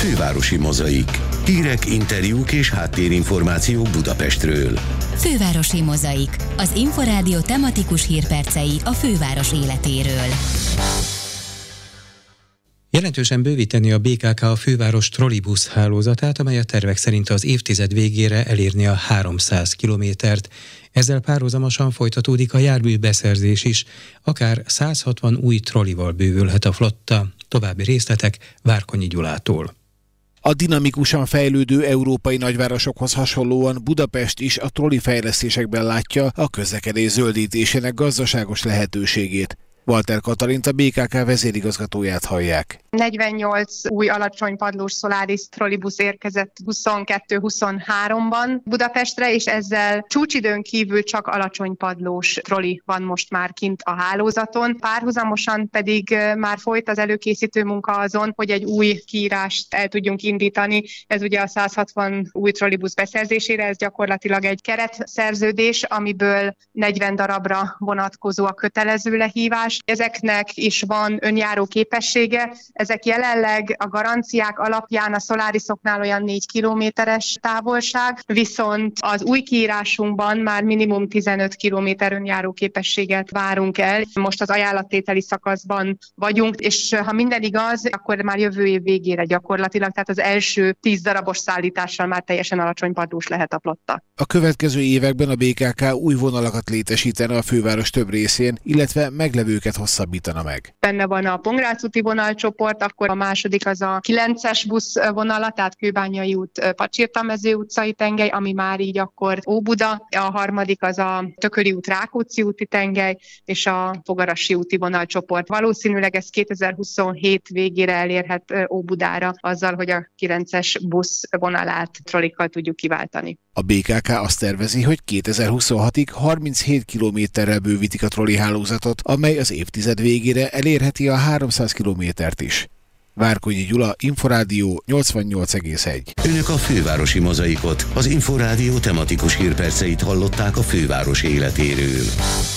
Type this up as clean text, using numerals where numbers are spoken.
Fővárosi Mozaik. Hírek, interjúk és háttérinformációk Budapestről. Fővárosi Mozaik. Az Inforádió tematikus hírpercei a főváros életéről. Jelentősen bővíteni a BKK a főváros trollibusz hálózatát, amely a tervek szerint az évtized végére elérni a 300 kilométert. Ezzel párhuzamosan folytatódik a járműbeszerzés is, akár 160 új trollival bővülhet a flotta. További részletek Várkonyi Gyulától. A dinamikusan fejlődő európai nagyvárosokhoz hasonlóan Budapest is a trolli fejlesztésekben látja a közlekedés zöldítésének gazdaságos lehetőségét. Walter Katalint, a BKK vezérigazgatóját hallják. 48 új alacsonypadlós Solaris trollibusz érkezett 22-23-ban Budapestre, és ezzel csúcsidőn kívül csak alacsonypadlós trolli van most már kint a hálózaton. Párhuzamosan pedig már folyt az előkészítő munka azon, hogy egy új kiírást el tudjunk indítani. Ez ugye a 160 új trollibusz beszerzésére, ez gyakorlatilag egy keretszerződés, amiből 40 darabra vonatkozó a kötelező lehívás. Ezeknek is van önjáró képessége. Ezek jelenleg a garanciák alapján a Solarisoknál olyan 4 kilométeres távolság, viszont az új kiírásunkban már minimum 15 kilométer önjáró képességet várunk el. Most az ajánlattételi szakaszban vagyunk, és ha minden igaz, akkor már jövő év végére gyakorlatilag, tehát az első 10 darabos szállítással már teljesen alacsonypadlós lehet a flotta. A következő években a BKK új vonalakat létesítene a főváros több részén, illetve meglevőket hosszabbítana meg. Benne van a Pongrác úti vonalcsoport, akkor a második az a 9-es buszvonala, tehát Kőbányai út, Pacsirta-mező utcai tengely, ami már így akkor Óbuda, a harmadik az a Tököli út, Rákóczi úti tengely, és a Fogarasi úti vonalcsoport. Valószínűleg ez 2027 végére elérhet Óbudára, azzal, hogy a 9-es buszvonalát trollikkal tudjuk kiváltani. A BKK azt tervezi, hogy 2026-ig 37 kilométerrel bővítik a trolli hálózatot, amely az évtized végére elérheti a 300 kilométert is. Várkonyi Gyula, Inforádió 88,1. Önök a Fővárosi Mozaikot, az Inforádió tematikus hírperceit hallották a főváros életéről.